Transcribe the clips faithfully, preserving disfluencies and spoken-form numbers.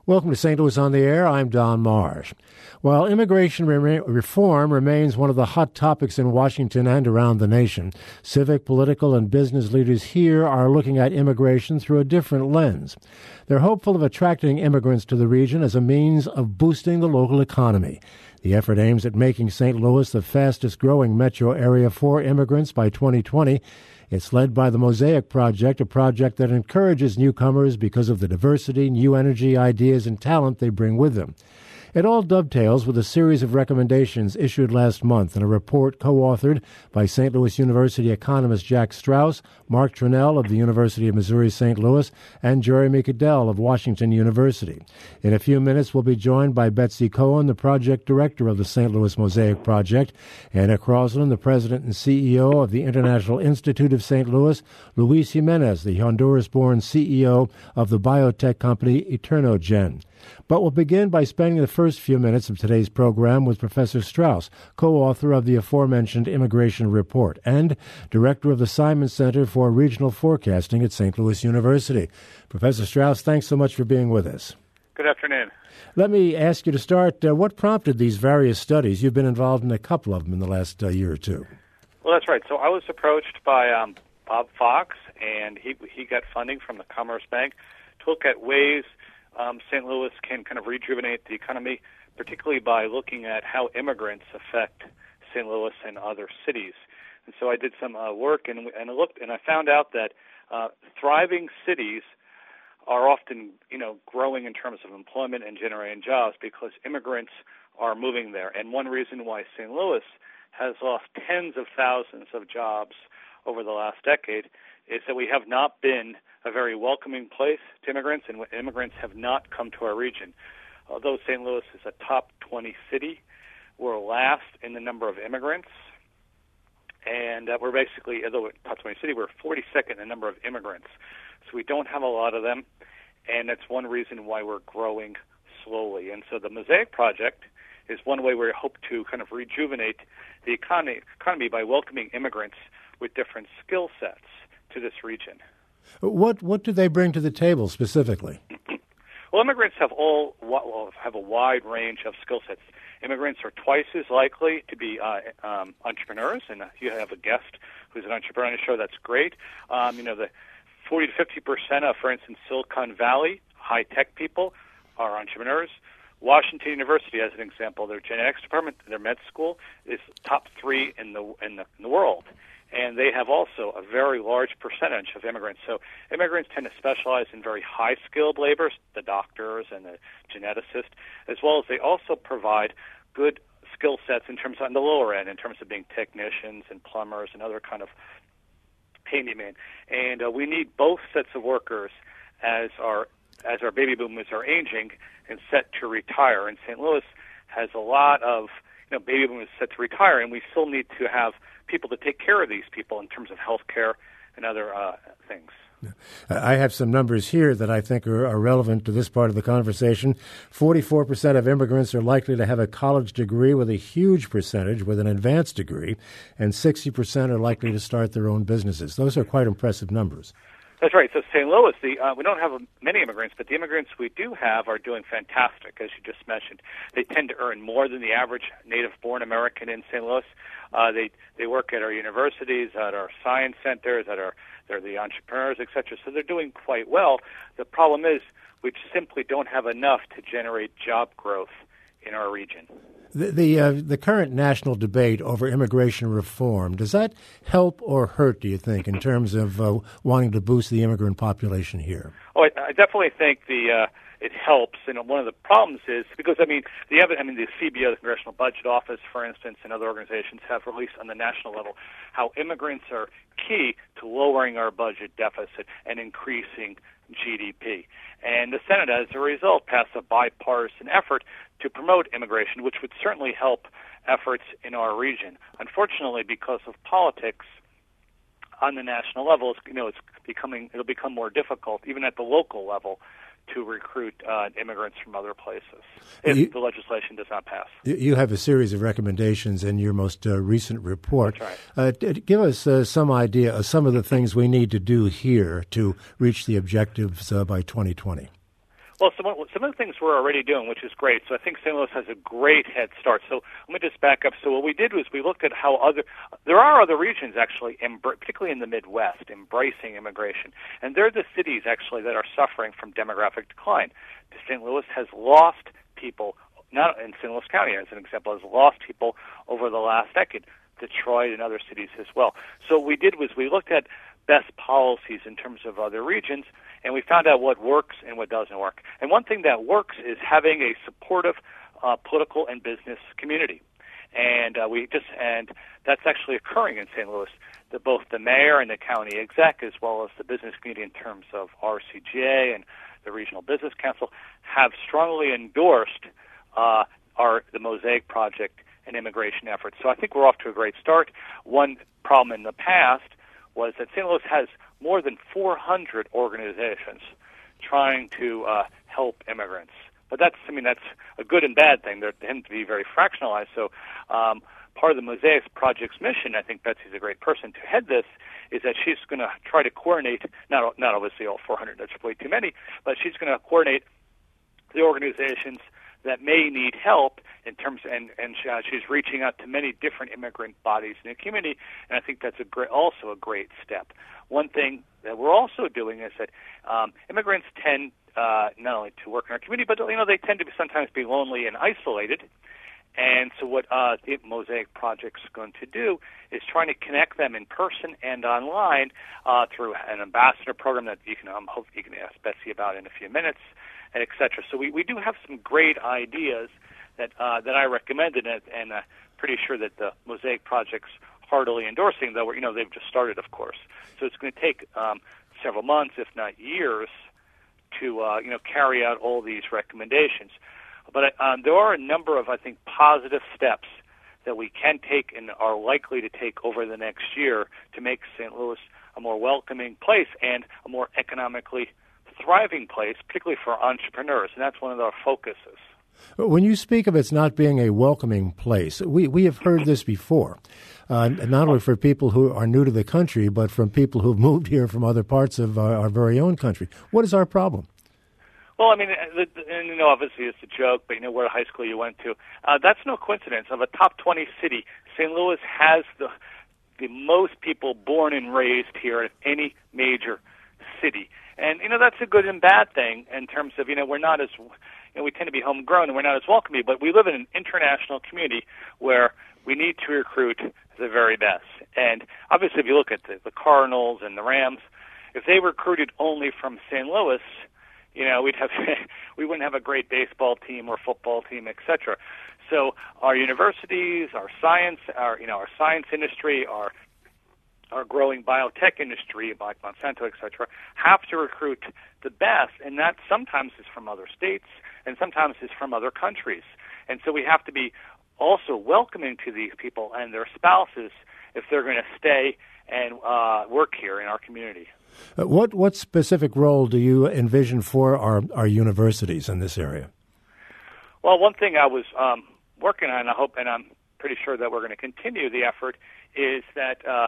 Welcome to Saint Louis on the Air. I'm Don Marsh. While immigration re- reform remains one of the hot topics in Washington and around the nation, civic, political, and business leaders here are looking at immigration through a different lens. They're hopeful of attracting immigrants to the region as a means of boosting the local economy. The effort aims at making Saint Louis the fastest-growing metro area for immigrants by twenty twenty. It's led by the Mosaic Project, a project that encourages newcomers because of the diversity, new energy, ideas, and talent they bring with them. It all dovetails with a series of recommendations issued last month in a report co-authored by Saint Louis University economist Jack Strauss, Mark Tranel of the University of Missouri-Saint Louis, and Jeremy Cadell of Washington University. In a few minutes, we'll be joined by Betsy Cohen, the project director of the Saint Louis Mosaic Project, Anna Crosland, the president and C E O of the International Institute of Saint Louis, Luis Jimenez, the Honduras-born C E O of the biotech company Eternogen. But we'll begin by spending the first few minutes of today's program with Professor Strauss, co-author of the aforementioned Immigration Report and director of the Simon Center for Regional Forecasting at Saint Louis University. Professor Strauss, thanks so much for being with us. Good afternoon. Let me ask you to start, uh, what prompted these various studies? You've been involved in a couple of them in the last uh, year or two. Well, that's right. So I was approached by um, Bob Fox, and he he got funding from the Commerce Bank to look at ways Um, Saint Louis can kind of rejuvenate the economy, particularly by looking at how immigrants affect Saint Louis and other cities. And so I did some uh, work and, and I looked, and I found out that uh, thriving cities are often, you know, growing in terms of employment and generating jobs because immigrants are moving there. And one reason why Saint Louis has lost tens of thousands of jobs over the last decade is that we have not been a very welcoming place to immigrants, and immigrants have not come to our region. Although Saint Louis is a top twenty city, we're last in the number of immigrants, and uh, we're basically, although top twenty city, we're forty-second in the number of immigrants. So we don't have a lot of them, and that's one reason why we're growing slowly. And so the Mosaic Project is one way we hope to kind of rejuvenate the economy, economy by welcoming immigrants with different skill sets to this region. What what do they bring to the table specifically? Well, immigrants have all have a wide range of skill sets. Immigrants are twice as likely to be uh, um, entrepreneurs, and you have a guest who's an entrepreneur on the show. That's great. Um, you know, the forty to fifty percent of, for instance, Silicon Valley high tech people are entrepreneurs. Washington University, as an example, their genetics department, their med school, is top three in the in the, in the world. And they have also a very large percentage of immigrants. So immigrants tend to specialize in very high-skilled labors, the doctors and the geneticists, as well as they also provide good skill sets in terms of on the lower end, in terms of being technicians and plumbers and other kind of handyman. And uh, we need both sets of workers as our as our baby boomers are aging and set to retire. And Saint Louis has a lot of you know baby boomers set to retire, and we still need to have people to take care of these people in terms of health care and other uh, things. I have some numbers here that I think are, are relevant to this part of the conversation. forty-four percent of immigrants are likely to have a college degree, with a huge percentage with an advanced degree, and sixty percent are likely to start their own businesses. Those are quite impressive numbers. That's right. So Saint Louis, the, uh, we don't have many immigrants, but the immigrants we do have are doing fantastic, as you just mentioned. They tend to earn more than the average native-born American in Saint Louis. Uh, they they work at our universities, at our science centers, at our they're the entrepreneurs, et cetera. So they're doing quite well. The problem is we simply don't have enough to generate job growth in our region. The the, uh, the current national debate over immigration reform, does that help or hurt, do you think, in terms of uh, wanting to boost the immigrant population here? Oh, I, I definitely think the uh, it helps. And one of the problems is because I mean the I mean the C B O, the Congressional Budget Office, for instance, and other organizations have released on the national level how immigrants are key to lowering our budget deficit and increasing G D P. And the Senate, as a result, passed a bipartisan effort to promote immigration, which would certainly help efforts in our region. Unfortunately, because of politics on the national level, it's, you know, it's becoming it'll become more difficult, even at the local level, to recruit uh, immigrants from other places if you, the legislation does not pass. You have a series of recommendations in your most uh, recent report. That's right. Uh, give us uh, some idea of some of the things we need to do here to reach the objectives uh, by twenty twenty. Well, some of, some of the things we're already doing, which is great. So I think Saint Louis has a great head start. So let me just back up. So what we did was we looked at how other, there are other regions actually, particularly in the Midwest, embracing immigration. And they're the cities actually that are suffering from demographic decline. Saint Louis has lost people, not in Saint Louis County as an example, has lost people over the last decade. Detroit and other cities as well. So what we did was we looked at best policies in terms of other regions, and we found out what works and what doesn't work. And one thing that works is having a supportive uh, political and business community. And uh, we just and that's actually occurring in Saint Louis. The, both the mayor and the county exec, as well as the business community in terms of R C G A and the Regional Business Council, have strongly endorsed uh, our the Mosaic Project and immigration efforts. So I think we're off to a great start. One problem in the past was that Saint Louis has more than four hundred organizations trying to uh, help immigrants. But that's, I mean, that's a good and bad thing. They tend to be very fractionalized. So um, part of the Mosaic Project's mission, I think Betsy's a great person to head this, is that she's going to try to coordinate, not, not obviously all four hundred, that's way too many, but she's going to coordinate the organizations that may need help in terms, and, and she, uh, she's reaching out to many different immigrant bodies in the community, and I think that's a great, also a great step. One thing that we're also doing is that um, immigrants tend uh, not only to work in our community, but you know they tend to be, sometimes be lonely and isolated. And so what uh, the Mosaic Project's going to do is trying to connect them in person and online uh, through an ambassador program that you can um, hope you can ask Betsy about in a few minutes, and et cetera. So we, we do have some great ideas that uh, that I recommended, and, and uh, pretty sure that the Mosaic Project's heartily endorsing. Though you know they've just started, of course. So it's going to take um, several months, if not years, to uh, you know carry out all these recommendations. But um, there are a number of, I think, positive steps that we can take and are likely to take over the next year to make Saint Louis a more welcoming place and a more economically thriving place, particularly for entrepreneurs. And that's one of our focuses. When you speak of it's not being a welcoming place, we, we have heard this before, uh, not only for people who are new to the country, but from people who've moved here from other parts of our, our very own country. What is our problem? Well, I mean, the, the, and, you know, obviously it's a joke, but you know where high school you went to. Uh, that's no coincidence. Of a top twenty city, Saint Louis has the the most people born and raised here of any major city. And, you know, that's a good and bad thing in terms of, you know, we're not as, you know, we tend to be homegrown and we're not as welcoming, but we live in an international community where we need to recruit the very best. And obviously if you look at the, the Cardinals and the Rams, if they recruited only from Saint Louis, you know, we'd have we wouldn't have a great baseball team or football team, et cetera. So our universities, our science, our you know, our science industry, our our growing biotech industry, like Monsanto, et cetera, have to recruit the best, and that sometimes is from other states and sometimes is from other countries. And so we have to be also welcoming to these people and their spouses if they're going to stay and uh, work here in our community. Uh, what what specific role do you envision for our, our universities in this area? Well, one thing I was um, working on, I hope, and I'm pretty sure that we're going to continue the effort, is that uh,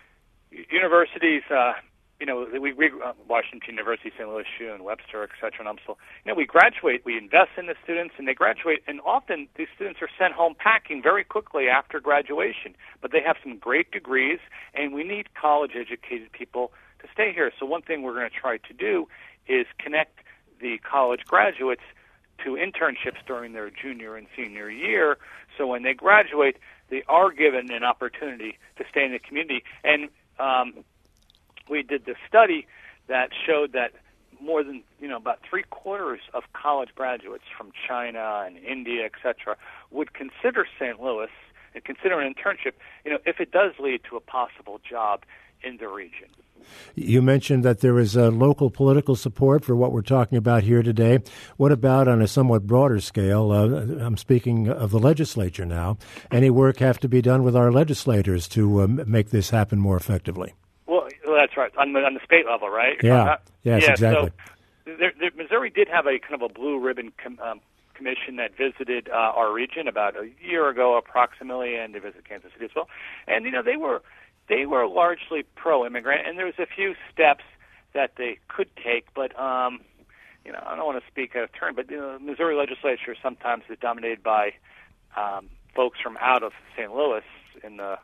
universities, uh, you know, we, we uh, Washington University, Saint Louis, S U, Webster, et cetera, and Umsel, you know, we graduate, we invest in the students, and they graduate, and often these students are sent home packing very quickly after graduation, but they have some great degrees, and we need college-educated people to stay here. So one thing we're going to try to do is connect the college graduates to internships during their junior and senior year, so when they graduate, they are given an opportunity to stay in the community. And um, we did this study that showed that more than, you know, about three quarters of college graduates from China and India, et cetera, would consider Saint Louis and consider an internship, you know, if it does lead to a possible job in the region. You mentioned that there is a local political support for what we're talking about here today. What about on a somewhat broader scale? Uh, I'm speaking of the legislature now. Any work have to be done with our legislators to uh, make this happen more effectively? Well, that's right. On the, on the state level, right? Yeah. Uh, yes, yeah, exactly. So there, there, Missouri did have a kind of a blue ribbon com, um, commission that visited uh, our region about a year ago, approximately, and they visited Kansas City as well. And, you know, they were they were largely pro-immigrant, and there was a few steps that they could take, but um, you know, I don't want to speak out of turn, but you know, the Missouri legislature sometimes is dominated by um, folks from out of Saint Louis in the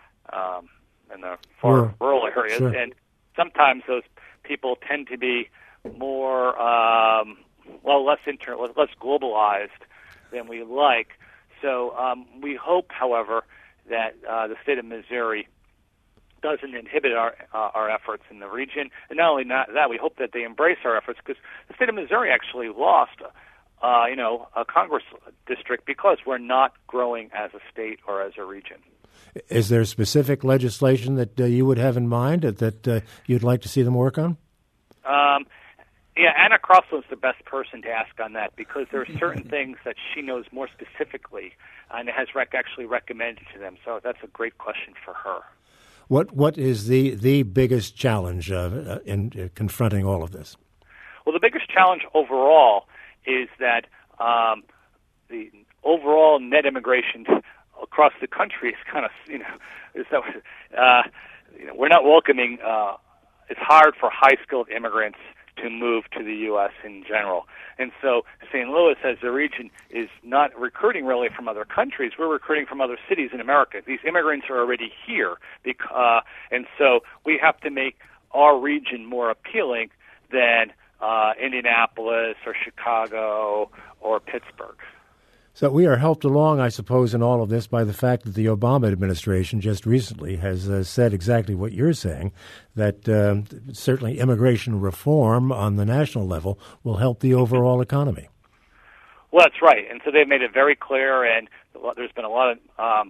um, in the far rural areas, sure. and sometimes those people tend to be more um, well less inter- less globalized than we like. So um, we hope, however, that uh, the state of Missouri doesn't inhibit our uh, our efforts in the region. And not only not that, we hope that they embrace our efforts, because the state of Missouri actually lost, uh, you know, a Congress district because we're not growing as a state or as a region. Is there specific legislation that uh, you would have in mind that, that uh, you'd like to see them work on? Um, yeah, Anna Crossland's the best person to ask on that, because there are certain things that she knows more specifically and has rec- actually recommended to them. So that's a great question for her. What What is the, the biggest challenge uh, in uh, confronting all of this? Well, the biggest challenge overall is that um, the overall net immigration across the country is kind of, you know, is that, uh, you know, we're not welcoming. Uh, it's hard for high-skilled immigrants to move to the U S in general. And so Saint Louis as a region is not recruiting really from other countries. We're recruiting from other cities in America. These immigrants are already here. Because, uh, and so we have to make our region more appealing than uh, Indianapolis or Chicago or Pittsburgh. So we are helped along, I suppose, in all of this by the fact that the Obama administration just recently has uh, said exactly what you're saying, that um, certainly immigration reform on the national level will help the overall economy. Well, that's right. And so they've made it very clear, and there's been a lot of um,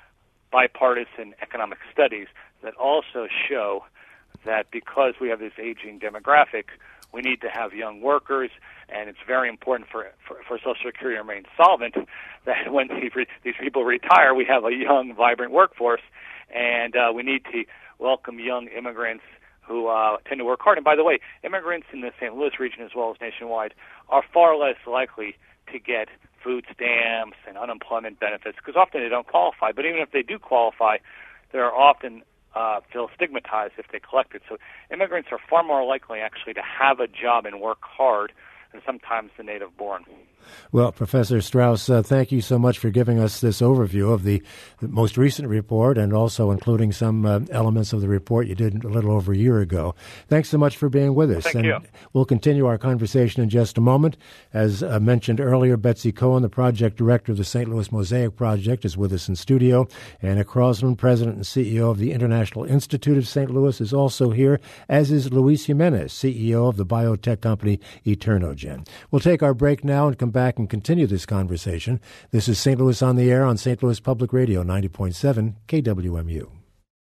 bipartisan economic studies that also show that because we have this aging demographic, we need to have young workers, and it's very important for for, for Social Security to remain solvent, that when these, re, these people retire, we have a young, vibrant workforce, and uh, we need to welcome young immigrants who uh, tend to work hard. And by the way, immigrants in the Saint Louis region as well as nationwide are far less likely to get food stamps and unemployment benefits, because often they don't qualify. But even if they do qualify, they're often Uh, feel stigmatized if they collect it. So immigrants are far more likely actually to have a job and work hard than sometimes the native-born. Well, Professor Strauss, uh, thank you so much for giving us this overview of the, the most recent report, and also including some uh, elements of the report you did a little over a year ago. Thanks so much for being with us. Thank and you. We'll continue our conversation in just a moment. As uh, mentioned earlier, Betsy Cohen, the project director of the Saint Louis Mosaic Project, is with us in studio. Anna Crossland, president and C E O of the International Institute of Saint Louis, is also here, as is Luis Jimenez, C E O of the biotech company Eternogen. We'll take our break now and come back and continue this conversation. This is Saint Louis on the Air on Saint Louis Public Radio, ninety point seven K W M U.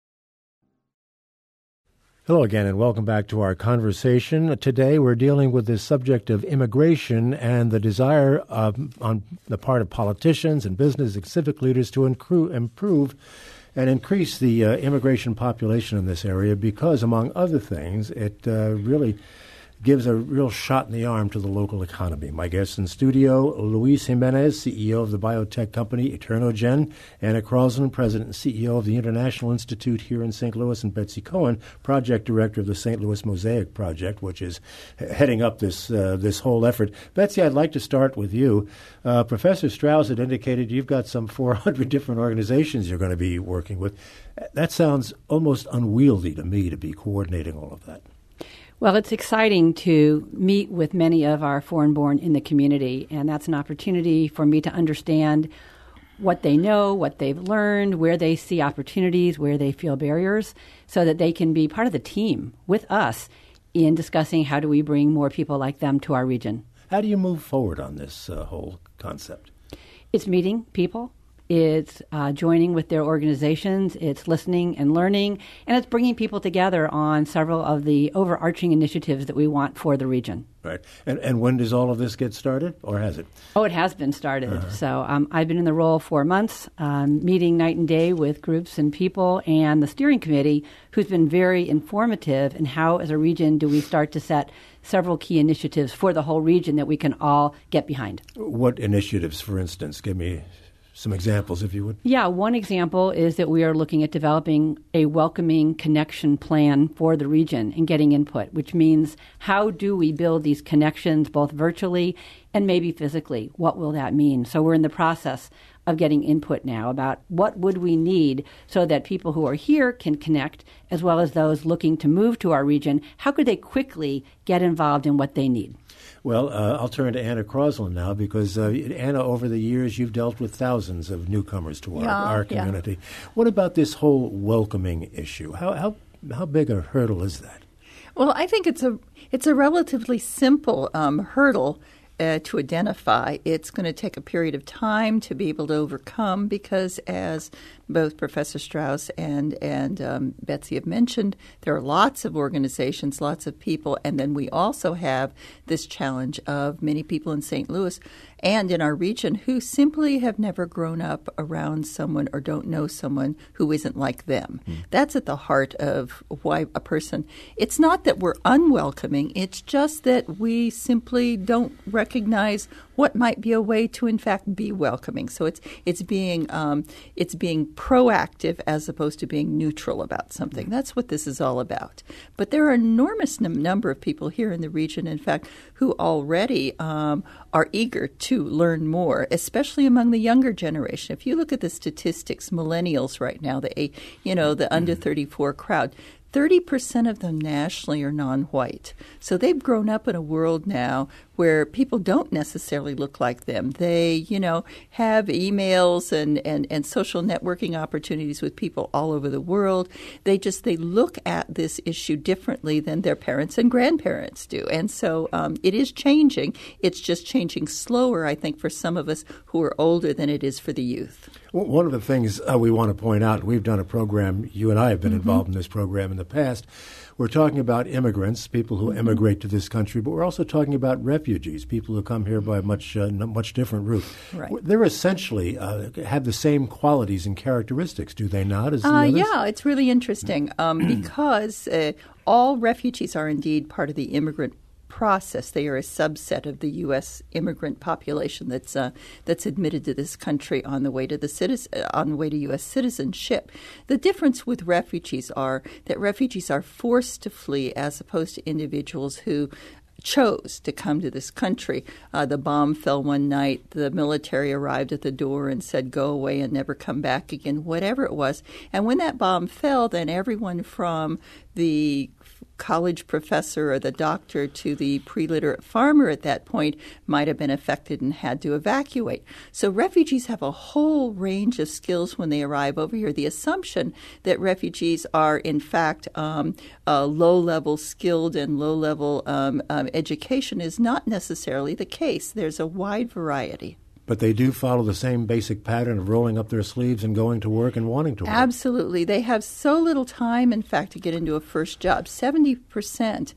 Hello again, and welcome back to our conversation. Today we're dealing with the subject of immigration and the desire of, on the part of politicians and business and civic leaders to incru- improve and increase the uh, immigration population in this area because, among other things, it uh, really gives a real shot in the arm to the local economy. My guest in studio, Luis Jimenez, C E O of the biotech company Eternogen, Anna Crossland, president and C E O of the International Institute here in Saint Louis, and Betsy Cohen, project director of the Saint Louis Mosaic Project, which is heading up this uh, this whole effort. Betsy, I'd like to start with you. Uh, Professor Strauss had indicated you've got some four hundred different organizations you're going to be working with. That sounds almost unwieldy to me, to be coordinating all of that. Well, it's exciting to meet with many of our foreign-born in the community, and that's an opportunity for me to understand what they know, what they've learned, where they see opportunities, where they feel barriers, so that they can be part of the team with us in discussing how do we bring more people like them to our region. How do you move forward on this uh, whole concept? It's meeting people. It's uh, joining with their organizations, it's listening and learning, and it's bringing people together on several of the overarching initiatives that we want for the region. Right. And and when does all of this get started, or has it? Oh, it has been started. Uh-huh. So um, I've been in the role for months, um, meeting night and day with groups and people, and the steering committee, who's been very informative in how, as a region, do we start to set several key initiatives for the whole region that we can all get behind. What initiatives, for instance? Give me some examples, if you would. Yeah, one example is that we are looking at developing a welcoming connection plan for the region and getting input, which means how do we build these connections both virtually and maybe physically? What will that mean? So we're in the process of getting input now about what would we need so that people who are here can connect, as well as those looking to move to our region. How could they quickly get involved in what they need? Well, uh, I'll turn to Anna Crosland now because, uh, Anna, over the years, you've dealt with thousands of newcomers to our, yeah, our community. Yeah. What about this whole welcoming issue? How, how how big a hurdle is that? Well, I think it's a it's a relatively simple um, hurdle uh, to identify. It's going to take a period of time to be able to overcome because, as both Professor Strauss and and um, Betsy have mentioned, there are lots of organizations, lots of people, and then we also have this challenge of many people in Saint Louis and in our region who simply have never grown up around someone or don't know someone who isn't like them. Mm. That's at the heart of why a person – it's not that we're unwelcoming. It's just that we simply don't recognize what might be a way to, in fact, be welcoming. So it's it's being um, it's being proactive as opposed to being neutral about something. That's what this is all about. But there are an enormous num- number of people here in the region, in fact, who already um, are eager to learn more, especially among the younger generation. If you look at the statistics, millennials right now, the you know the under thirty-four crowd, thirty percent of them nationally are non-white. So they've grown up in a world now where people don't necessarily look like them. They, you know, have emails and, and, and social networking opportunities with people all over the world. They just, they look at this issue differently than their parents and grandparents do. And so um, it is changing. It's just changing slower, I think, for some of us who are older than it is for the youth. Well, one of the things uh, we want to point out, we've done a program, you and I have been mm-hmm. involved in this program in the past. We're talking about immigrants, people who mm-hmm. immigrate to this country, but we're also talking about refugees, people who come here by a much, uh, much different route. Right. They're essentially uh, have the same qualities and characteristics, do they not, as the uh, others? Yeah, it's really interesting um, because uh, all refugees are indeed part of the immigrant process. They are a subset of the U S immigrant population that's uh, that's admitted to this country on the way to the citizen, uh, on the way to U S citizenship. The difference with refugees are that refugees are forced to flee as opposed to individuals who chose to come to this country. Uh, the bomb fell one night. The military arrived at the door and said, go away and never come back again, whatever it was. And when that bomb fell, then everyone from the college professor or the doctor to the pre-literate farmer at that point might have been affected and had to evacuate. So refugees have a whole range of skills when they arrive over here. The assumption that refugees are, in fact, um, uh, low-level skilled and low-level um, um, education is not necessarily the case. There's a wide variety. But they do follow the same basic pattern of rolling up their sleeves and going to work and wanting to work. Absolutely. They have so little time, in fact, to get into a first job. seventy percent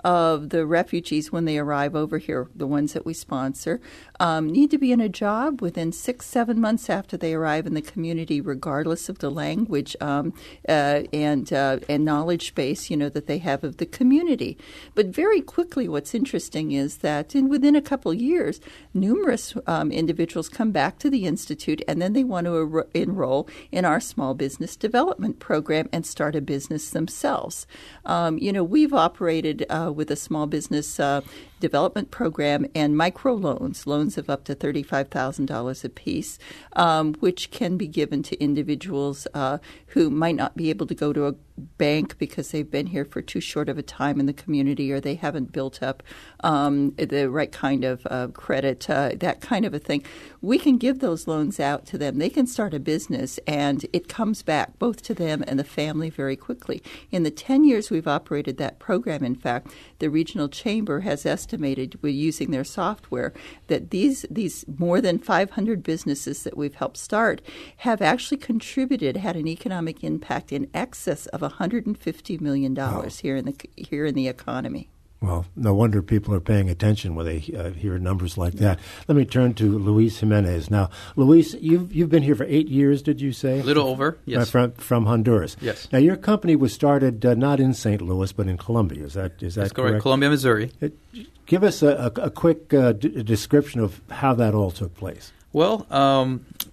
of the refugees when they arrive over here, the ones that we sponsor, um, need to be in a job within six, seven months after they arrive in the community, regardless of the language um, uh, and uh, and knowledge base, you know, that they have of the community. But very quickly, what's interesting is that in within a couple of years, numerous um, individuals come back to the Institute, and then they want to er- enroll in our small business development program and start a business themselves. Um, you know, we've operated uh, with a small business uh, development program and microloans, loans of up to thirty-five thousand dollars apiece, um, which can be given to individuals uh, who might not be able to go to a bank because they've been here for too short of a time in the community or they haven't built up um, the right kind of uh, credit, uh, that kind of a thing. We can give those loans out to them. They can start a business, and it comes back both to them and the family very quickly. In the ten years we've operated that program, in fact, the regional chamber has estimated, with using their software, that these these more than five hundred businesses that we've helped start have actually contributed, had an economic impact in excess of one hundred fifty million dollars wow. here in the here in the economy. Well, no wonder people are paying attention when they uh, hear numbers like that. Let me turn to Luis Jimenez. Now, Luis, you've you've been here for eight years, did you say? A little over, yes. Uh, from, from Honduras. Yes. Now, your company was started uh, not in Saint Louis, but in Columbia. Is that is that That's correct? correct? Columbia, Missouri. It, give us a, a, a quick uh, d- description of how that all took place. Well, um,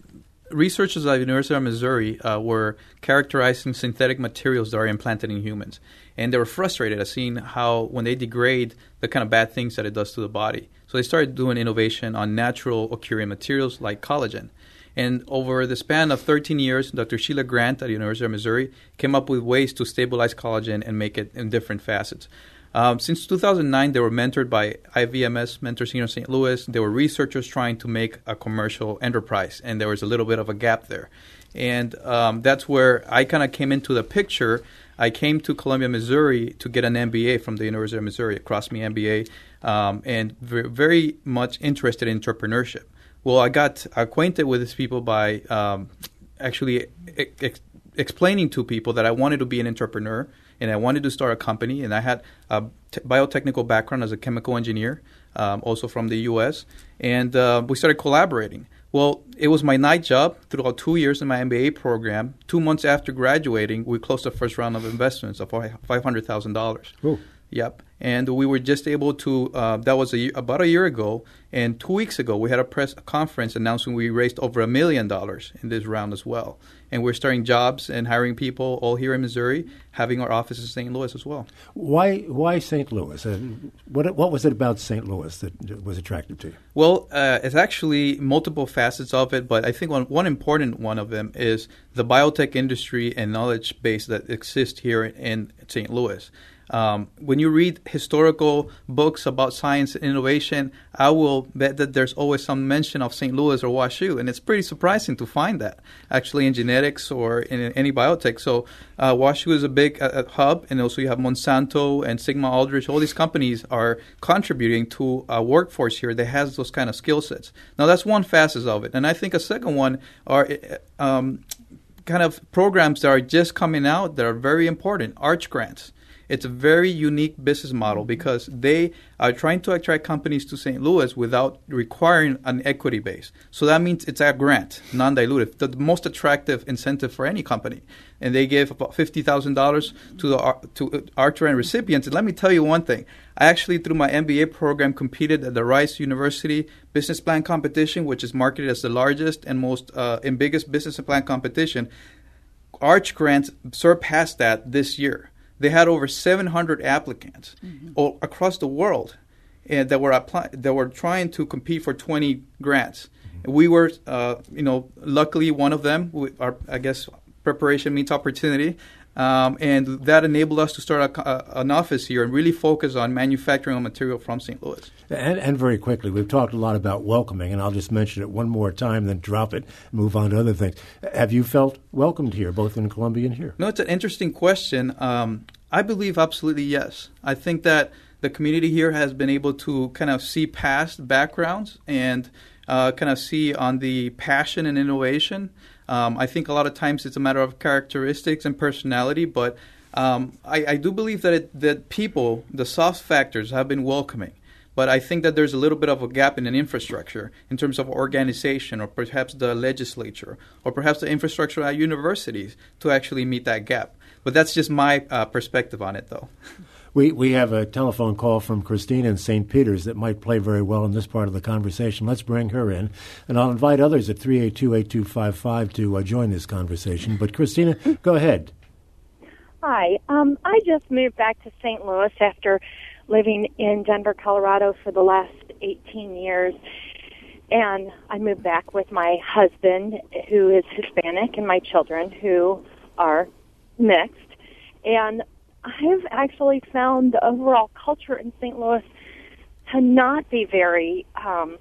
researchers at the University of Missouri uh, were characterizing synthetic materials that are implanted in humans. And they were frustrated at seeing how, when they degrade, the kind of bad things that it does to the body. So they started doing innovation on natural occurring materials like collagen. And over the span of thirteen years, Doctor Sheila Grant at the University of Missouri came up with ways to stabilize collagen and make it in different facets. Um, since two thousand nine, they were mentored by I V M S mentors here in Saint Louis. They were researchers trying to make a commercial enterprise, and there was a little bit of a gap there. And um, that's where I kind of came into the picture. I came to Columbia, Missouri to get an M B A from the University of Missouri, a Cross-Me M B A, um, and very, very much interested in entrepreneurship. Well, I got acquainted with these people by um, actually ex- explaining to people that I wanted to be an entrepreneur and I wanted to start a company. And I had a t- biotechnical background as a chemical engineer, um, also from the U S. And uh, we started collaborating. Well, it was my night job throughout two years in my M B A program. Two months after graduating, we closed the first round of investments of five hundred thousand dollars. Ooh. Yep. And we were just able to, uh, that was a year, about a year ago, and two weeks ago we had a press conference announcing we raised over a million dollars in this round as well. And we're starting jobs and hiring people all here in Missouri, having our offices in Saint Louis as well. Why why Saint Louis? Uh, what what was it about Saint Louis that was attractive to you? Well, uh, it's actually multiple facets of it, but I think one, one important one of them is the biotech industry and knowledge base that exists here in Saint Louis. Um, when you read historical books about science and innovation, I will bet that there's always some mention of Saint Louis or WashU, and it's pretty surprising to find that actually in genetics or in any biotech. So uh, WashU is a big uh, hub, and also you have Monsanto and Sigma Aldrich. All these companies are contributing to a workforce here that has those kind of skill sets. Now, that's one facet of it. And I think a second one are um, kind of programs that are just coming out that are very important, Arch grants. It's a very unique business model because they are trying to attract companies to Saint Louis without requiring an equity base. So that means it's a grant, non-dilutive, the most attractive incentive for any company. And they gave about fifty thousand dollars to the to Arch grant recipients. And let me tell you one thing. I actually, through my M B A program, competed at the Rice University Business Plan Competition, which is marketed as the largest and most uh, and biggest business plan competition. Arch grants surpassed that this year. They had over seven hundred applicants mm-hmm. all across the world, and that were apply- that were trying to compete for twenty grants. Mm-hmm. We were, uh, you know, luckily one of them. We, our, I guess preparation meets opportunity, um, and that enabled us to start a, a, an office here and really focus on manufacturing material from Saint Louis. And, and very quickly, we've talked a lot about welcoming, and I'll just mention it one more time, then drop it, move on to other things. Have you felt welcomed here, both in Columbia and here? No, it's an interesting question. Um, I believe absolutely yes. I think that the community here has been able to kind of see past backgrounds and uh, kind of see on the passion and innovation. Um, I think a lot of times it's a matter of characteristics and personality, but um, I, I do believe that it, that people, the soft factors, have been welcoming. But I think that there's a little bit of a gap in an infrastructure in terms of organization or perhaps the legislature or perhaps the infrastructure at universities to actually meet that gap. But that's just my uh, perspective on it, though. We we have a telephone call from Christina in Saint Peters that might play very well in this part of the conversation. Let's bring her in. And I'll invite others at three eight two, eight two five five to uh, join this conversation. But Christina, go ahead. Hi. Um, I just moved back to Saint Louis after living in Denver, Colorado for the last eighteen years. And I moved back with my husband, who is Hispanic, and my children, who are mixed. And I've actually found the overall culture in Saint Louis to not be very um,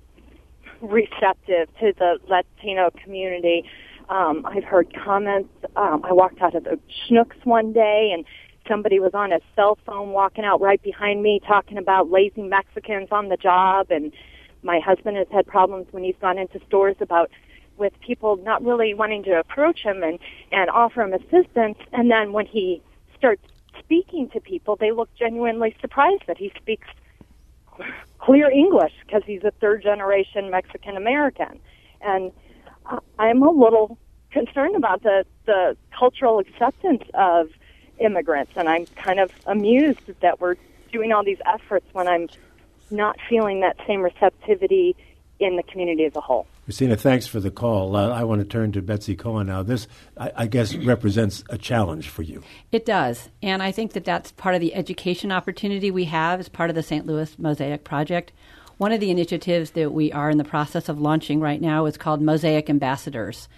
receptive to the Latino community. Um, I've heard comments. Um, I walked out of the Schnucks one day, and somebody was on a cell phone walking out right behind me talking about lazy Mexicans on the job. And my husband has had problems when he's gone into stores about with people not really wanting to approach him and, and offer him assistance. And then when he starts speaking to people, they look genuinely surprised that he speaks clear English because he's a third-generation Mexican-American. And I'm a little concerned about the, the cultural acceptance of immigrants, and I'm kind of amused that we're doing all these efforts when I'm not feeling that same receptivity in the community as a whole. Christina, thanks for the call. Uh, I want to turn to Betsy Cohen now. This, I, I guess, represents a challenge for you. It does. And I think that that's part of the education opportunity we have as part of the Saint Louis Mosaic Project. One of the initiatives that we are in the process of launching right now is called Mosaic Ambassadors.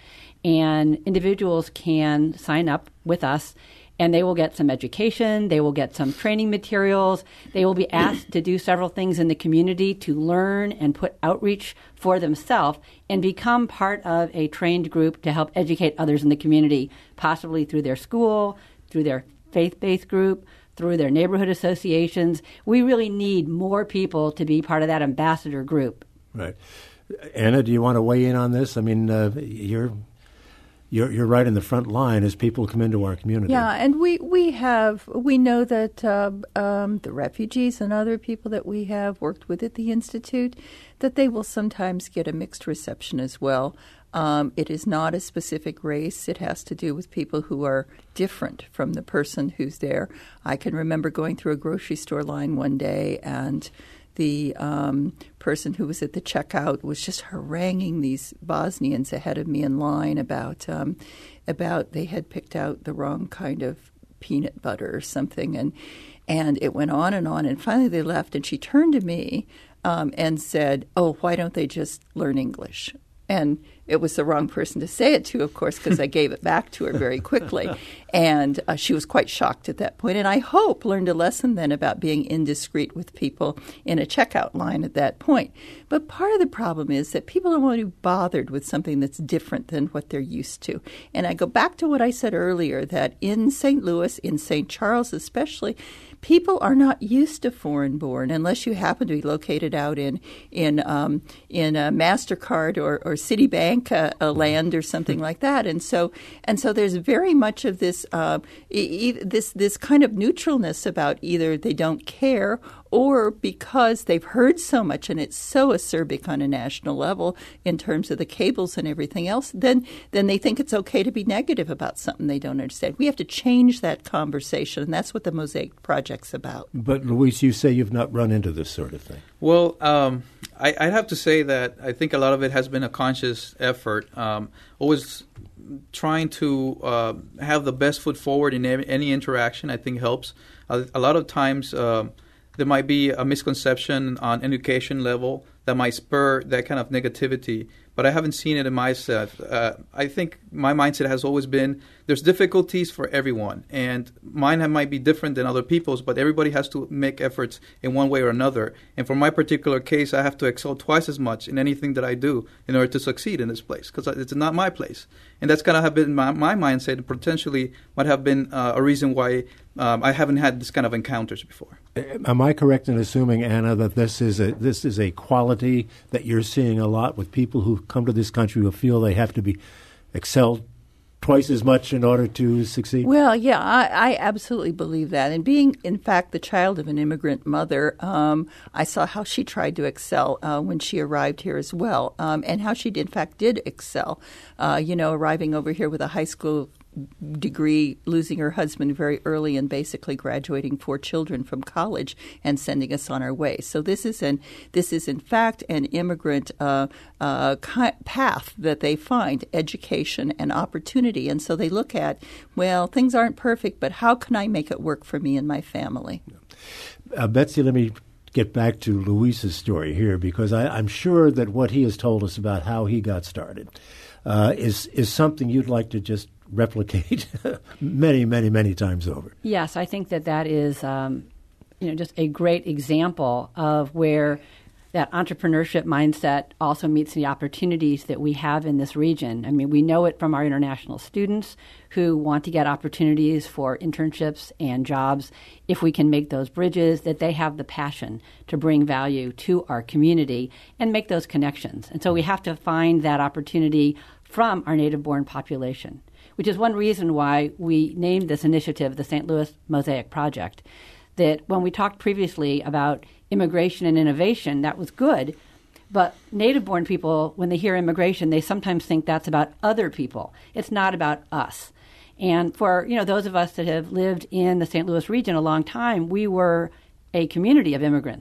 And individuals can sign up with us, and they will get some education, they will get some training materials, they will be asked to do several things in the community to learn and put outreach for themselves and become part of a trained group to help educate others in the community, possibly through their school, through their faith-based group, through their neighborhood associations. We really need more people to be part of that ambassador group. Right. Anna, do you want to weigh in on this? I mean, uh, you're... You're, you're right in the front line as people come into our community. Yeah, and we, we have, we know that uh, um, the refugees and other people that we have worked with at the Institute, that they will sometimes get a mixed reception as well. Um, it is not a specific race. It has to do with people who are different from the person who's there. I can remember going through a grocery store line one day, and the um, person who was at the checkout was just haranguing these Bosnians ahead of me in line about um, about they had picked out the wrong kind of peanut butter or something, and and it went on and on, and finally they left, and she turned to me um, and said, "Oh, why don't they just learn English?" And it was the wrong person to say it to, of course, because I gave it back to her very quickly. And uh, she was quite shocked at that point. And I hope learned a lesson then about being indiscreet with people in a checkout line at that point. But part of the problem is that people don't want to be bothered with something that's different than what they're used to. And I go back to what I said earlier, that in Saint Louis, in Saint Charles especially, people are not used to foreign-born unless you happen to be located out in in um, in a MasterCard or, or Citibank uh, uh, land or something like that, and so and so there's very much of this uh, e- e- this this kind of neutralness about either they don't care or because they've heard so much and it's so acerbic on a national level in terms of the cables and everything else, then then they think it's okay to be negative about something they don't understand. We have to change that conversation, and that's what the Mosaic Project's about. But, Luis, you say you've not run into this sort of thing. Well, um, I, I'd have to say that I think a lot of it has been a conscious effort, um, always trying to uh, have the best foot forward in any interaction, I think helps. A, a lot of times uh, there might be a misconception on education level that might spur that kind of negativity, but I haven't seen it in myself. Uh, I think my mindset has always been there's difficulties for everyone, and mine might be different than other people's, but everybody has to make efforts in one way or another. And for my particular case, I have to excel twice as much in anything that I do in order to succeed in this place, because it's not my place. And that's kind of have been my, my mindset, and potentially might have been uh, a reason why um, I haven't had this kind of encounters before. Am I correct in assuming, Anna, that this is a this is a quality that you're seeing a lot with people who come to this country who feel they have to be excelled twice as much in order to succeed? Well, yeah, I, I absolutely believe that. And being, in fact, the child of an immigrant mother, um, I saw how she tried to excel uh, when she arrived here as well, um, and how she, in fact, did excel. Uh, you know, arriving over here with a high school degree, losing her husband very early, and basically graduating four children from college and sending us on our way. So this is an this is in fact an immigrant uh, uh, path that they find, education and opportunity. And so they look at, well, things aren't perfect, but how can I make it work for me and my family? Uh, Betsy, let me get back to Luis's story here, because I, I'm sure that what he has told us about how he got started uh, is is something you'd like to just replicate many, many, many times over. Yes, I think that that is, um, you know, just a great example of where that entrepreneurship mindset also meets the opportunities that we have in this region. I mean, we know it from our international students who want to get opportunities for internships and jobs. If we can make those bridges, that they have the passion to bring value to our community and make those connections. And so we have to find that opportunity from our native-born population, which is one reason why we named this initiative the Saint Louis Mosaic Project. That when we talked previously about immigration and innovation, that was good, but native-born people, when they hear immigration, they sometimes think that's about other people. It's not about us. And for, you know, those of us that have lived in the Saint Louis region a long time, we were a community of immigrants.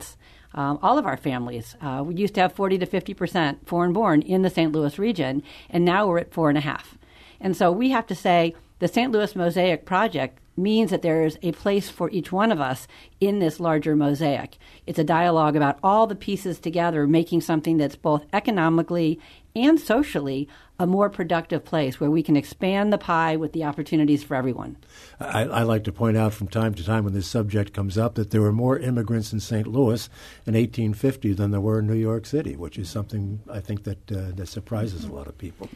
Um, all of our families. Uh, we used to have forty to fifty percent foreign-born in the Saint Louis region, and now we're at four and a half. And so we have to say the Saint Louis Mosaic Project means that there is a place for each one of us in this larger mosaic. It's a dialogue about all the pieces together, making something that's both economically and socially a more productive place where we can expand the pie with the opportunities for everyone. I, I like to point out from time to time when this subject comes up that there were more immigrants in Saint Louis in eighteen fifty than there were in New York City, which is something I think that uh, that surprises a lot of people.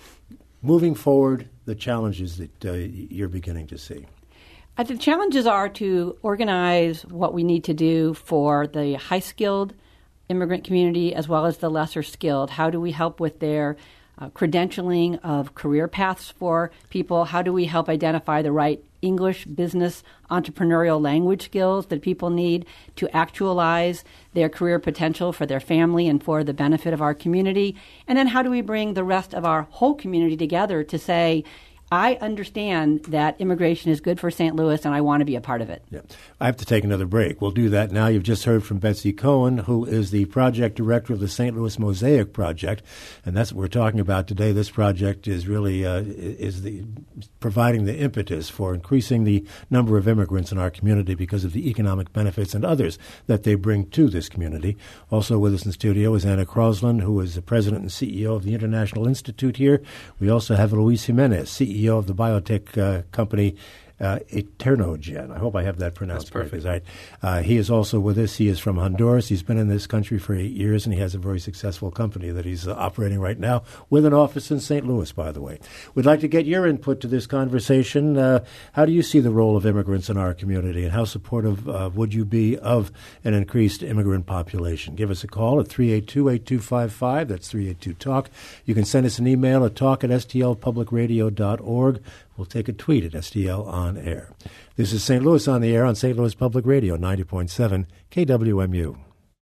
Moving forward, the challenges that uh, you're beginning to see. Uh, the challenges are to organize what we need to do for the high-skilled immigrant community as well as the lesser skilled. How do we help with their uh, credentialing of career paths for people? How do we help identify the right English, business, entrepreneurial language skills that people need to actualize their career potential for their family and for the benefit of our community? And then how do we bring the rest of our whole community together to say, I understand that immigration is good for Saint Louis, and I want to be a part of it. Yeah. I have to take another break. We'll do that now. You've just heard from Betsy Cohen, who is the project director of the Saint Louis Mosaic Project, and that's what we're talking about today. This project is really uh, is the providing the impetus for increasing the number of immigrants in our community because of the economic benefits and others that they bring to this community. Also with us in the studio is Anna Crosland, who is the president and C E O of the International Institute here. We also have Luis Jimenez, C E O of the biotech uh, company uh, Eternogen. I hope I have that pronounced perfect. Right. Uh, he is also with us. He is from Honduras. He's been in this country for eight years, and he has a very successful company that he's uh, operating right now with an office in Saint Louis, by the way. We'd like to get your input to this conversation. Uh, how do you see the role of immigrants in our community, and how supportive uh, would you be of an increased immigrant population? Give us a call at three eight two, eight two five five. That's three eight two talk. You can send us an email at talk at s t l public radio dot org. We'll take a tweet at S T L On Air. This is Saint Louis on the Air on Saint Louis Public Radio, ninety point seven K W M U.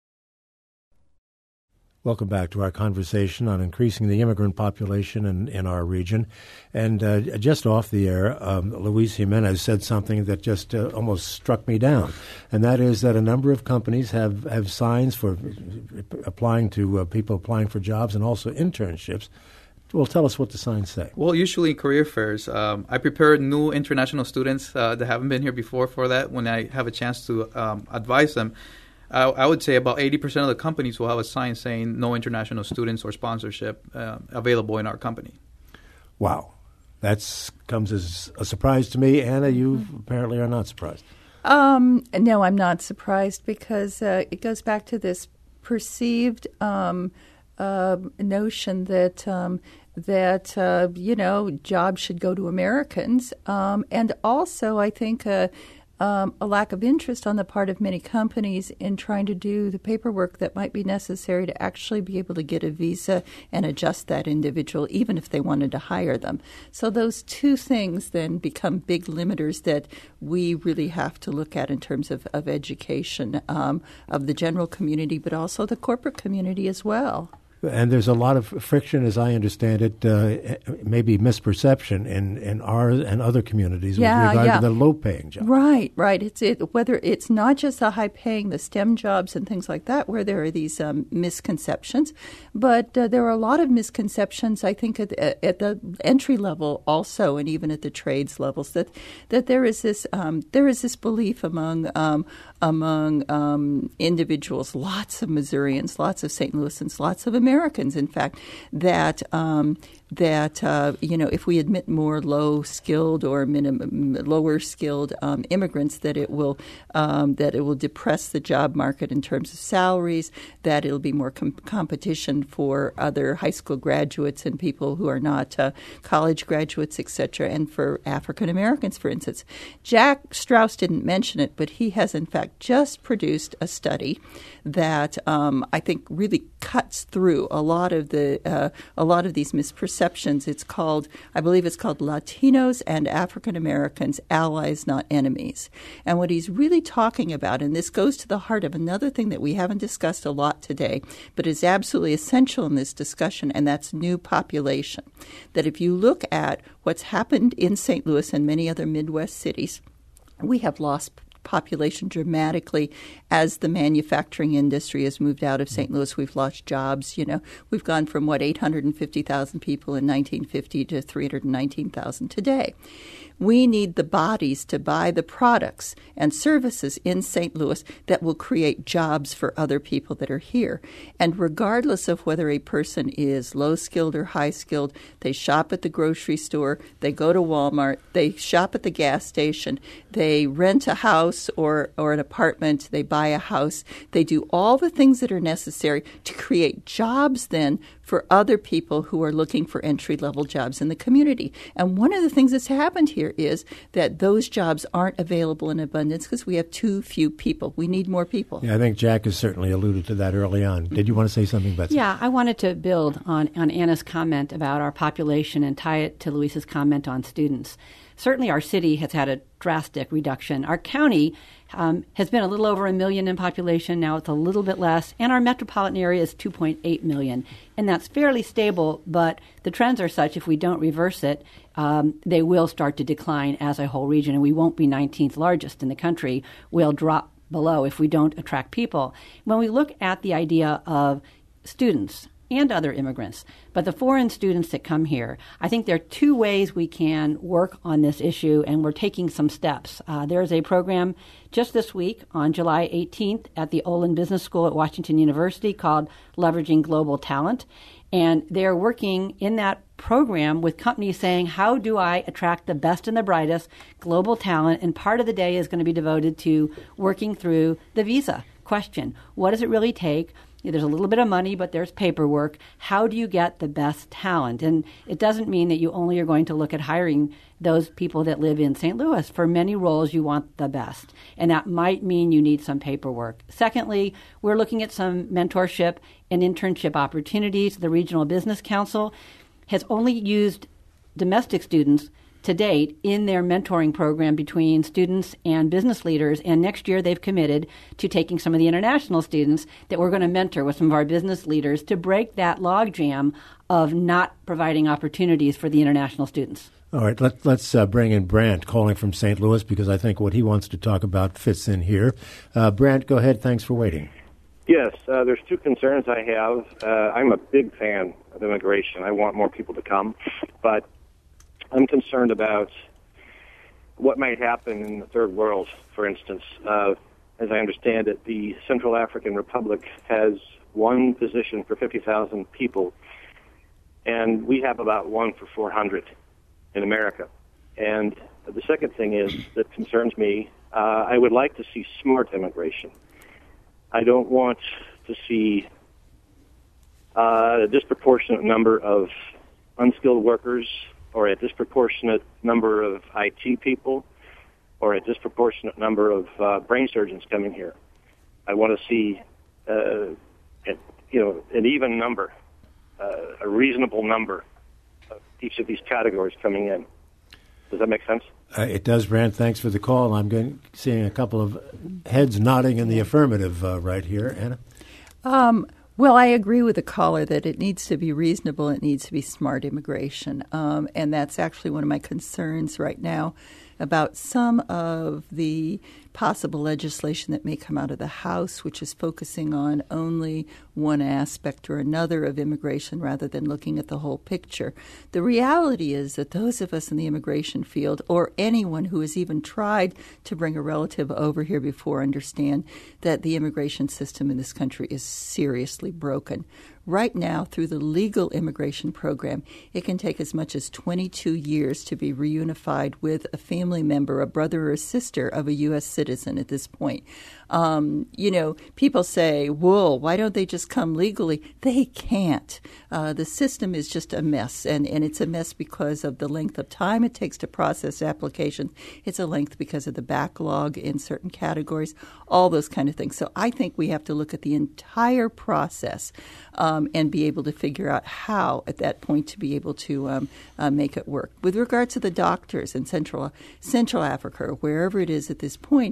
Welcome back to our conversation on increasing the immigrant population in, in our region. And uh, just off the air, um, Luis Jimenez said something that just uh, almost struck me down, and that is that a number of companies have, have signs for applying to uh, people applying for jobs and also internships. Well, tell us what the signs say. Well, usually in career fairs, um, I prepare new international students uh, that haven't been here before for that. When I have a chance to um, advise them, uh, I would say about eighty percent of the companies will have a sign saying no international students or sponsorship uh, available in our company. Wow. That comes as a surprise to me. Anna, you apparently are not surprised. Um, no, I'm not surprised because uh, it goes back to this perceived um, uh, notion that um, that uh, you know jobs should go to Americans, um, and also I think uh, um, a lack of interest on the part of many companies in trying to do the paperwork that might be necessary to actually be able to get a visa and adjust that individual, even if they wanted to hire them. So those two things then become big limiters that we really have to look at in terms of, of education um, of the general community, but also the corporate community as well. And there's a lot of friction, as I understand it, uh, maybe misperception in, in our and other communities yeah, with regard yeah. to the low-paying jobs. Right, right. It's it, whether it's not just the high-paying, the STEM jobs and things like that, where there are these um, misconceptions, but uh, there are a lot of misconceptions, I think, at, at the entry level also, and even at the trades levels, that that there is this um, there is this belief among um, among um, individuals, lots of Missourians, lots of Saint Louisans, lots of Americans, in fact, that um, that uh, you know, if we admit more low-skilled or minimum lower-skilled um, immigrants, that it will um, that it will depress the job market in terms of salaries, that it'll be more com- competition for other high school graduates and people who are not uh, college graduates, et cetera, and for African Americans, for instance. Jack Strauss didn't mention it, but he has in fact just produced a study that um, I think really cuts through a lot of the uh, a lot of these misperceptions. It's called, I believe, it's called Latinos and African Americans, Allies, Not Enemies. And what he's really talking about, and this goes to the heart of another thing that we haven't discussed a lot today, but is absolutely essential in this discussion, and that's new population. That if you look at what's happened in Saint Louis and many other Midwest cities, we have lost population dramatically as the manufacturing industry has moved out of Saint Louis. We've lost jobs. You know, we've gone from, what, eight hundred fifty thousand people in nineteen fifty to three hundred nineteen thousand today. We need the bodies to buy the products and services in Saint Louis that will create jobs for other people that are here. And regardless of whether a person is low-skilled or high-skilled, they shop at the grocery store, they go to Walmart, they shop at the gas station, they rent a house or, or an apartment, they buy a house, they do all the things that are necessary to create jobs then for other people who are looking for entry-level jobs in the community. And one of the things that's happened here is that those jobs aren't available in abundance because we have too few people. We need more people. Yeah, I think Jack has certainly alluded to that early on. Did you want to say something, Betsy? Yeah, I wanted to build on, on Anna's comment about our population and tie it to Luis's comment on students. Certainly our city has had a drastic reduction. Our county um, has been a little over a million in population. Now it's a little bit less. And our metropolitan area is two point eight million. And that's fairly stable, but the trends are such if we don't reverse it, um, they will start to decline as a whole region. And we won't be nineteenth largest in the country. We'll drop below if we don't attract people. When we look at the idea of students and other immigrants, but the foreign students that come here, I think there are two ways we can work on this issue, and we're taking some steps. Uh, there's a program just this week on July eighteenth at the Olin Business School at Washington University called Leveraging Global Talent, and they're working in that program with companies saying, how do I attract the best and the brightest global talent? And part of the day is going to be devoted to working through the visa question. What does it really take? There's a little bit of money, but there's paperwork. How do you get the best talent? And it doesn't mean that you only are going to look at hiring those people that live in Saint Louis. For many roles, you want the best. And that might mean you need some paperwork. Secondly, we're looking at some mentorship and internship opportunities. The Regional Business Council has only used domestic students to date in their mentoring program between students and business leaders. And next year they've committed to taking some of the international students that we're going to mentor with some of our business leaders to break that logjam of not providing opportunities for the international students. All right, let, let's uh, bring in Brant calling from Saint Louis because I think what he wants to talk about fits in here. Uh, Brant, go ahead. Thanks for waiting. Yes, uh, there's two concerns I have. Uh, I'm a big fan of immigration. I want more people to come, but I'm concerned about what might happen in the third world, for instance. Uh, as I understand it, the Central African Republic has one physician for fifty thousand people, and we have about one for four hundred in America. And the second thing is that concerns me, uh, I would like to see smart immigration. I don't want to see uh, a disproportionate number of unskilled workers or a disproportionate number of I T people, or a disproportionate number of uh, brain surgeons coming here. I want to see, uh, a, you know, an even number, uh, a reasonable number of each of these categories coming in. Does that make sense? Uh, it does, Brant. Thanks for the call. I'm getting, seeing a couple of heads nodding in the affirmative uh, right here. Anna? Um, Well, I agree with the caller that it needs to be reasonable. It needs to be smart immigration. Um, and that's actually one of my concerns right now about some of the possible legislation that may come out of the House, which is focusing on only one aspect or another of immigration rather than looking at the whole picture. The reality is that those of us in the immigration field, or anyone who has even tried to bring a relative over here before, understand that the immigration system in this country is seriously broken. Right now, through the legal immigration program, it can take as much as twenty-two years to be reunified with a family member, a brother or sister of a U S citizen at this point. Um, you know, people say, well, why don't they just come legally? They can't. Uh, the system is just a mess, and, and it's a mess because of the length of time it takes to process applications. It's a length because of the backlog in certain categories, all those kind of things. So I think we have to look at the entire process um, and be able to figure out how, at that point, to be able to um, uh, make it work. With regard to the doctors in Central Central Africa, or wherever it is at this point,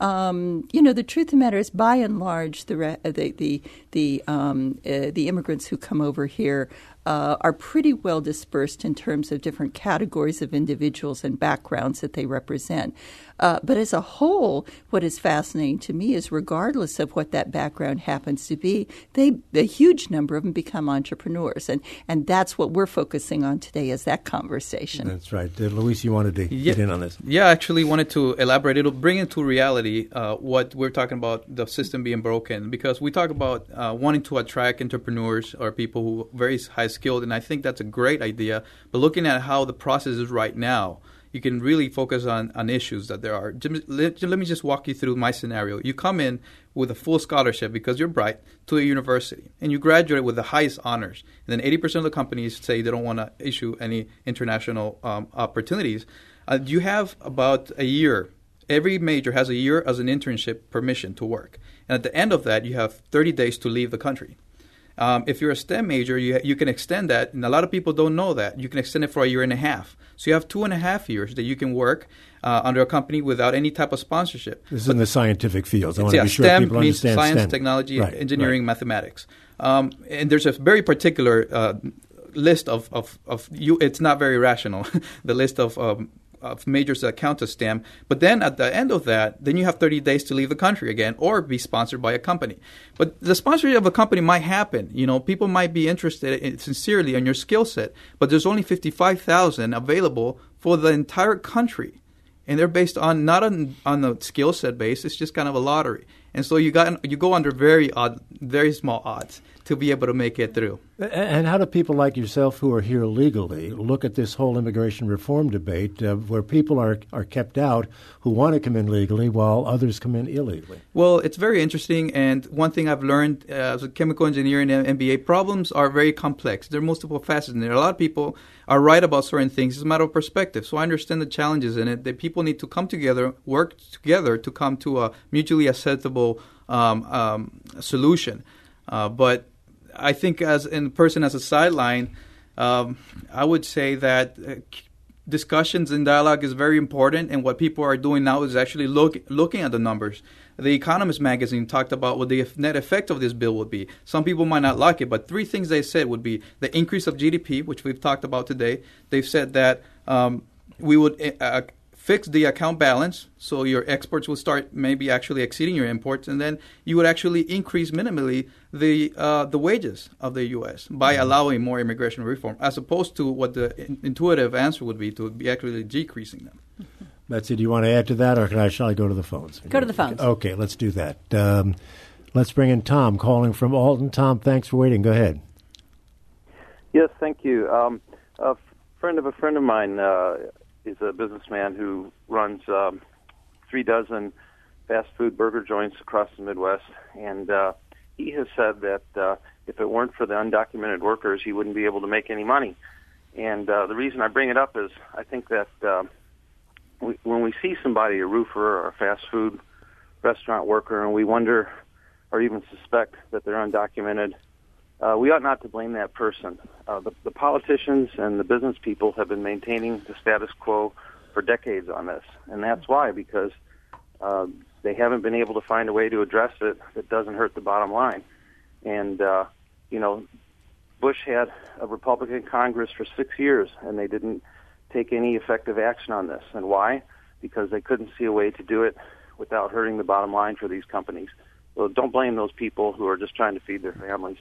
Um, you know, the truth of the matter is, by and large, the re- the the the, um, uh, the immigrants who come over here uh, are pretty well dispersed in terms of different categories of individuals and backgrounds that they represent. Uh, but as a whole, what is fascinating to me is, regardless of what that background happens to be, they a huge number of them become entrepreneurs, and and that's what we're focusing on today, is that conversation. That's right. Uh, Luis, you wanted to yeah, get in on this. Yeah, I actually wanted to elaborate. It'll bring into reality uh, what we're talking about, the system being broken, because we talk about uh, wanting to attract entrepreneurs or people who are very high skilled, and I think that's a great idea. But looking at how the process is right now, you can really focus on, on issues that there are. Let, let me just walk you through my scenario. You come in with a full scholarship because you're bright to a university, and you graduate with the highest honors. And then eighty percent of the companies say they don't want to issue any international um, opportunities. Uh, you have about a year. Every major has a year as an internship permission to work. And at the end of that, you have thirty days to leave the country. Um, if you're a STEM major, you you can extend that, and a lot of people don't know that. You can extend it for a year and a half. So you have two and a half years that you can work uh, under a company without any type of sponsorship. This is in the scientific fields. I want yeah, to be sure STEM people means understand science, STEM. technology, Right, engineering, right. mathematics. Um, and there's a very particular uh, list of, of, of you. It's not very rational, the list of um, of majors that count as STEM. But then at the end of that, then you have thirty days to leave the country again or be sponsored by a company. But the sponsorship of a company might happen. You know, people might be interested in, sincerely in your skill set, but there's only fifty-five thousand available for the entire country. And they're based on not on, on the skill set base. It's just kind of a lottery. And so you got you go under very odd, very small odds to be able to make it through. And how do people like yourself who are here legally look at this whole immigration reform debate uh, where people are, are kept out who want to come in legally while others come in illegally? Well, it's very interesting. And one thing I've learned uh, as a chemical engineer and M B A, problems are very complex. There are multiple facets in there. A lot of people are right about certain things. It's a matter of perspective. So I understand the challenges in it, that people need to come together, work together to come to a mutually acceptable um, um, solution. Uh, but I think as a person as a sideline, um, I would say that uh, discussions and dialogue is very important. And what people are doing now is actually look, looking at the numbers. The Economist magazine talked about what the net effect of this bill would be. Some people might not like it, but three things they said would be the increase of G D P, which we've talked about today. They've said that um, we would uh, fix the account balance, so your exports will start maybe actually exceeding your imports, and then you would actually increase minimally the uh, the wages of the U S by allowing more immigration reform, as opposed to what the in- intuitive answer would be to be actually decreasing them. Betsy, do you want to add to that, or can I, shall I go to the phones? Go to the phones. Okay, let's do that. Um, let's bring in Tom, calling from Alton. Tom, thanks for waiting. Go ahead. Yes, thank you. Um, a f- friend of a friend of mine uh, is a businessman who runs um, three dozen fast food burger joints across the Midwest, and uh, he has said that uh, if it weren't for the undocumented workers, he wouldn't be able to make any money. And uh, the reason I bring it up is I think that uh, we, when we see somebody, a roofer or a fast food restaurant worker, and we wonder or even suspect that they're undocumented, Uh, we ought not to blame that person. Uh, the, the politicians and the business people have been maintaining the status quo for decades on this, and that's why, because uh, they haven't been able to find a way to address it that doesn't hurt the bottom line. And, uh, you know, Bush had a Republican Congress for six years, and they didn't take any effective action on this. And why? Because they couldn't see a way to do it without hurting the bottom line for these companies. So don't blame those people who are just trying to feed their families.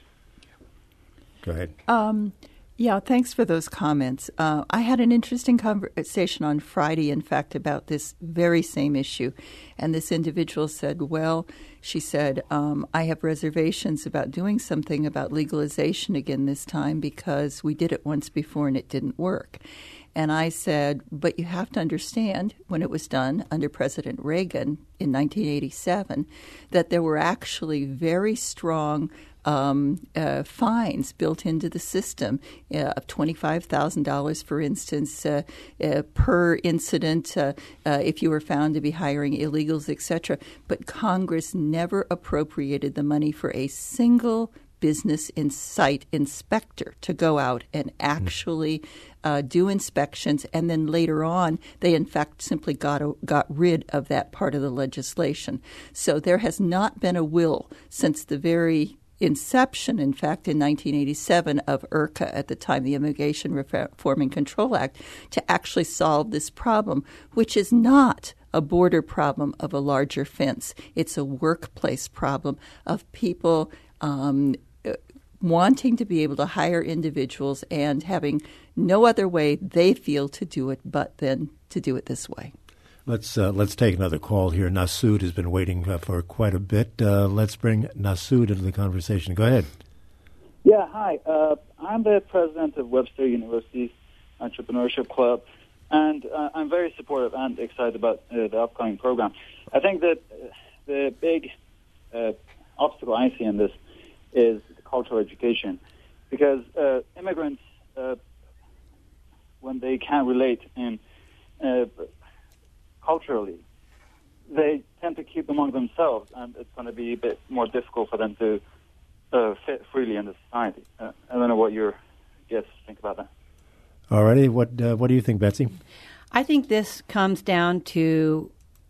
Go ahead. Um, yeah, thanks for those comments. Uh, I had an interesting conversation on Friday, in fact, about this very same issue. And this individual said, well, she said, um, I have reservations about doing something about legalization again this time because we did it once before and it didn't work. And I said, but you have to understand, when it was done under President Reagan in nineteen eighty-seven, that there were actually very strong um, uh, fines built into the system uh, of twenty-five thousand dollars, for instance, uh, uh, per incident uh, uh, if you were found to be hiring illegals, et cetera. But Congress never appropriated the money for a single business in site inspector to go out and actually uh, do inspections, and then later on they in fact simply got a, got rid of that part of the legislation. So there has not been a will since the very inception, in fact, in nineteen eighty-seven of I R C A, at the time, the Immigration Reform and Control Act, to actually solve this problem, which is not a border problem of a larger fence. It's a workplace problem of people um, wanting to be able to hire individuals and having no other way they feel to do it but then to do it this way. Let's uh, let's take another call here. Nasood has been waiting uh, for quite a bit. Uh, let's bring Nasood into the conversation. Go ahead. Yeah, hi. Uh, I'm the president of Webster University's Entrepreneurship Club, and uh, I'm very supportive and excited about uh, the upcoming program. I think that uh, the big uh, obstacle I see in this is cultural education, because uh, immigrants, uh, when they can't relate in uh, culturally, they tend to keep among themselves, and it's going to be a bit more difficult for them to uh, fit freely into society. Uh, I don't know what your guests think about that. All righty. What, uh, what do you think, Betsy? I think this comes down to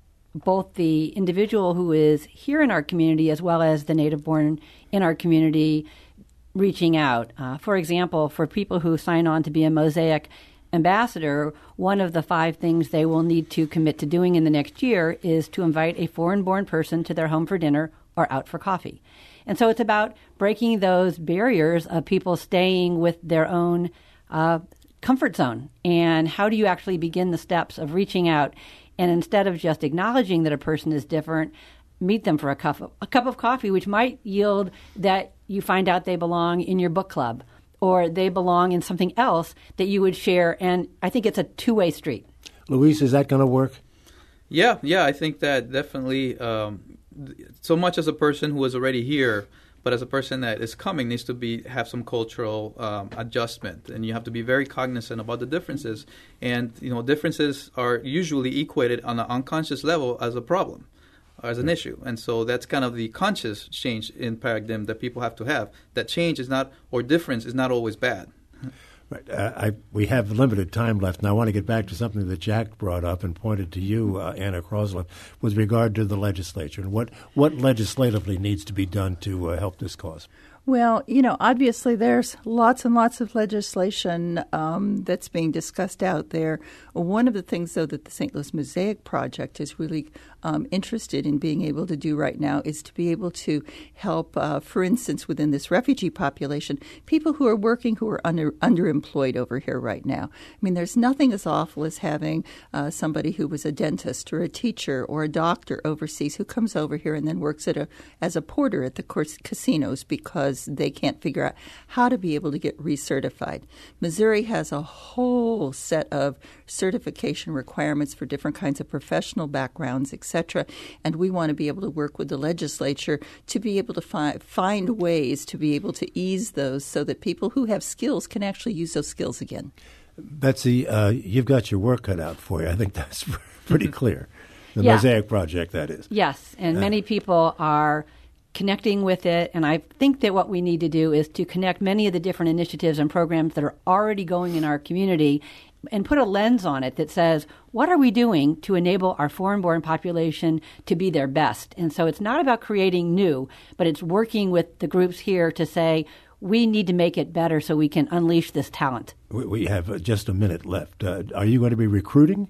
both the individual who is here in our community as well as the native-born in our community reaching out. Uh, for example, for people who sign on to be a Mosaic ambassador, one of the five things they will need to commit to doing in the next year is to invite a foreign-born person to their home for dinner or out for coffee. And so it's about breaking those barriers of people staying with their own uh, comfort zone. And how do you actually begin the steps of reaching out? And instead of just acknowledging that a person is different, meet them for a cup of, a cup of coffee, which might yield that you find out they belong in your book club, or they belong in something else that you would share. And I think it's a two-way street. Luis, is that going to work? Yeah, yeah, I think that definitely, um, so much as a person who is already here, but as a person that is coming needs to be have some cultural um, adjustment, and you have to be very cognizant about the differences. And you know, differences are usually equated on an unconscious level as a problem, as an issue. And so that's kind of the conscious change in paradigm that people have to have. That change is not, or difference is not always bad. Right. Uh, I, we have limited time left, and I want to get back to something that Jack brought up and pointed to you, uh, Anna Crosland, with regard to the legislature and what, what legislatively needs to be done to uh, help this cause. Well, you know, obviously there's lots and lots of legislation um, that's being discussed out there. One of the things, though, that the Saint Louis Mosaic Project is really um, interested in being able to do right now is to be able to help, uh, for instance, within this refugee population, people who are working who are under, underemployed over here right now. I mean, there's nothing as awful as having uh, somebody who was a dentist or a teacher or a doctor overseas who comes over here and then works at a, as a porter at the course, casinos because they can't figure out how to be able to get recertified. Missouri has a whole set of certification requirements for different kinds of professional backgrounds, et cetera, and we want to be able to work with the legislature to be able to fi- find ways to be able to ease those so that people who have skills can actually use those skills again. Betsy, uh, you've got your work cut out for you. I think that's pretty clear. The yeah. Mosaic Project, that is. Yes, and uh, many people are connecting with it, and I think that what we need to do is to connect many of the different initiatives and programs that are already going in our community and put a lens on it that says, what are we doing to enable our foreign-born population to be their best? And so it's not about creating new, but it's working with the groups here to say, we need to make it better so we can unleash this talent. We have uh, just a minute left. Uh, are you going to be recruiting?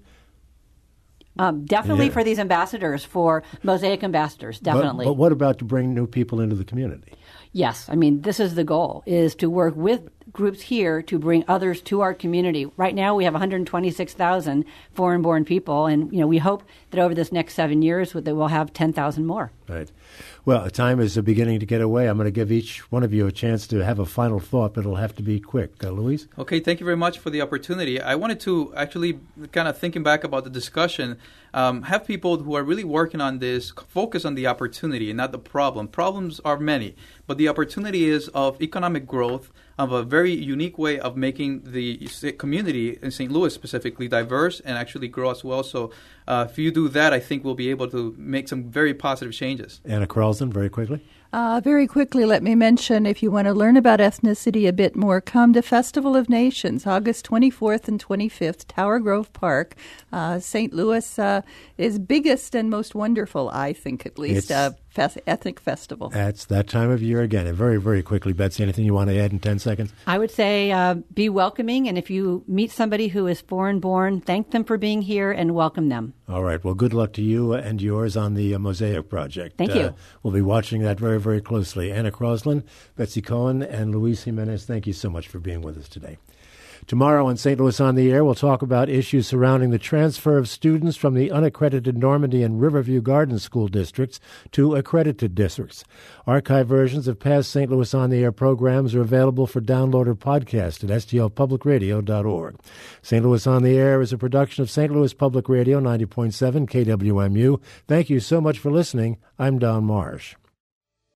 Um, definitely yeah. for these ambassadors, for Mosaic ambassadors, definitely. But, but what about to bring new people into the community? Yes. I mean, this is the goal, is to work with groups here to bring others to our community. Right now we have one hundred twenty-six thousand foreign-born people, and you know we hope that over this next seven years that we'll have ten thousand more. Right. Well, time is beginning to get away. I'm going to give each one of you a chance to have a final thought, but it'll have to be quick. Uh, Luis? Okay, thank you very much for the opportunity. I wanted to actually, kind of thinking back about the discussion, um, have people who are really working on this focus on the opportunity and not the problem. Problems are many, but the opportunity is of economic growth, of a very unique way of making the community in Saint Louis specifically diverse and actually grow as well. So uh, if you do that, I think we'll be able to make some very positive changes. Anna Carlson, very quickly. Uh, very quickly, let me mention, if you want to learn about ethnicity a bit more, come to Festival of Nations, August twenty-fourth and twenty-fifth, Tower Grove Park. Uh, Saint Louis uh, is biggest and most wonderful, I think, at least, uh, fe- ethnic festival. It's that time of year again. And very, very quickly, Betsy, anything you want to add in ten seconds? I would say uh, be welcoming, and if you meet somebody who is foreign-born, thank them for being here and welcome them. All right. Well, good luck to you and yours on the uh, Mosaic Project. Thank uh, you. We'll be watching that very, very closely. Anna Crosland, Betsy Cohen, and Luis Jimenez, thank you so much for being with us today. Tomorrow on Saint Louis on the Air, we'll talk about issues surrounding the transfer of students from the unaccredited Normandy and Riverview Gardens school districts to accredited districts. Archive versions of past Saint Louis on the Air programs are available for download or podcast at s t l public radio dot org. Saint Louis on the Air is a production of Saint Louis Public Radio ninety point seven K W M U. Thank you so much for listening. I'm Don Marsh.